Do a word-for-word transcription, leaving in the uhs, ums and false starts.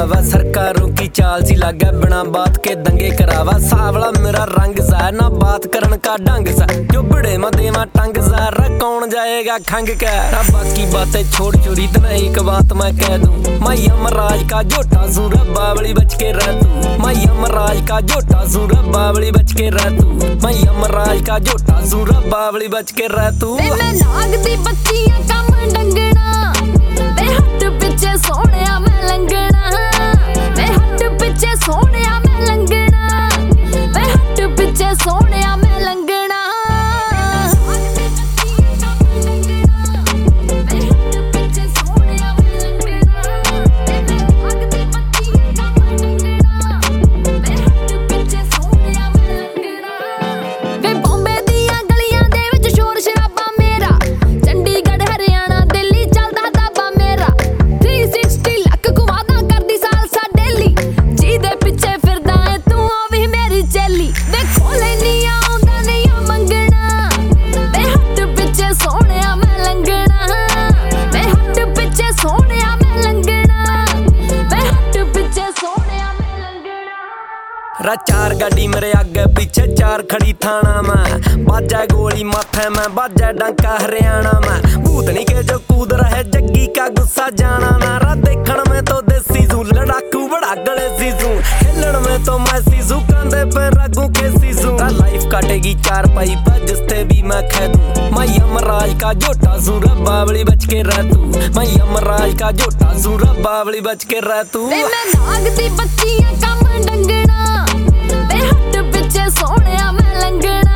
वा सरकारों की चाल सी लागे बिना बात के दंगे करावा। सावला मेरा रंग सा ना बात करन का ढंग सा, जो बड़े में देवा टंग सा रा कौन जाएगा खंग का। रा बाकी बातें छोड़ चोरी तना एक बात मैं कह दूं, मैं यमराज का जोटा सूर बावली बच के रह तू। मैं यमराज का जोटा सूर बावली बच के रह तू। मैं यमराज का जोटा सूर बावली बच के रह तू। मैं लागदी बच्चियां कम डंगना, वे हट पिछे सोहणिया मैं लंघना। वे हट पिछे सोहणिया मैं लंघना, वे हट पिछे सोहणिया मैं लंघना। रा चार गाड़ी मेरे आगे पीछे चार खड़ी थाना में, बाजा गोली माथे में बाजा डंका हरियाणा में। भूतनी के जो कूद रहे जग्गी का गुस्सा जाना ना। रा देखण में तो देसी जू लड़ाकू बड़ा गले सीजू, हिलन में तो मैं सीजू कंधे पे रगू के सीजू। रा लाइफ काटेगी चार पाई पर जिसते भी मैं कह दूं, मैं यमराज का जोटा सूर बावली बच के रह तू। मैं यमराज का जोटा सूर बावली बच के रह तू। मैं लागदी बच्चियां कम डंगना, वे हट पिछे सोहणिया मैं लंघना।